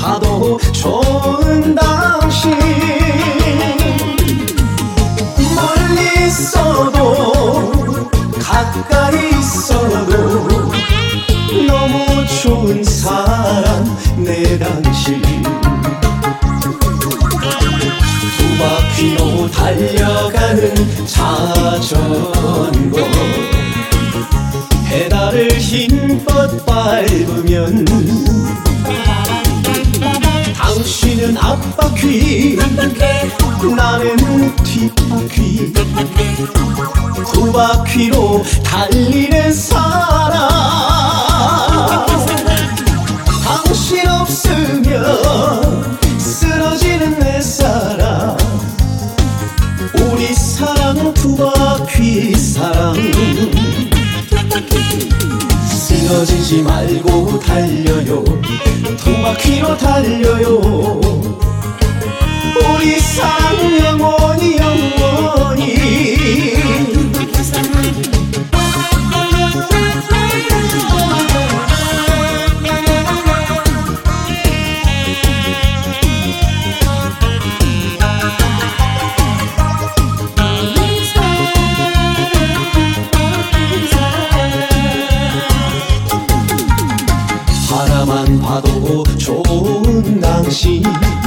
봐도 좋은 당신, 멀리 있어도 가까이 있어도 너무 좋은 사람 내 당신. 두 바퀴로 달려가는 자전거, 페달을 힘껏 밟으면 당신은 앞바퀴, 나는 뒷바퀴. 두 바퀴로 달리는 사람, 당신 없으면 쓰러지는 내 사랑. 우리 사랑 두 바퀴 사랑. 쓰러지지 말고 달려요, 두 바퀴로 달려요. 우리 사랑 영원히 영원히. 바라만 봐도 좋은 당신,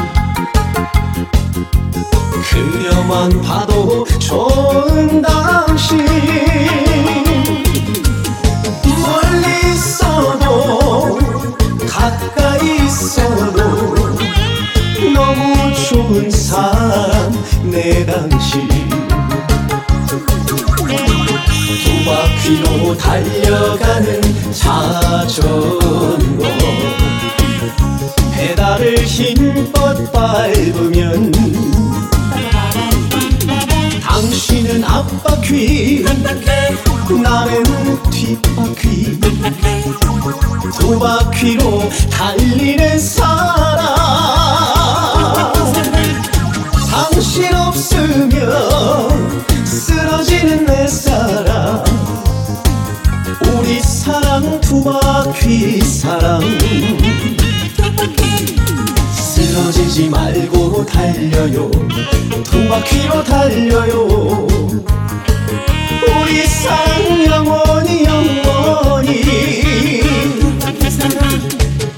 그려만 봐도 좋은 당신. 멀리 있어도 가까이 있어도 너무 좋은 사람 내 당신. 두 바퀴로 달려가는 자전거, 페달을 힘껏 밟으면 당신은 앞바퀴, 나는 뒷바퀴. 두 바퀴로 달리는 사람, 당신 없으면 쓰러지는 내 사랑. 우리 사랑 두 바퀴 사랑. 쓰러지지 말고 달려요, 두 바퀴로 달려요.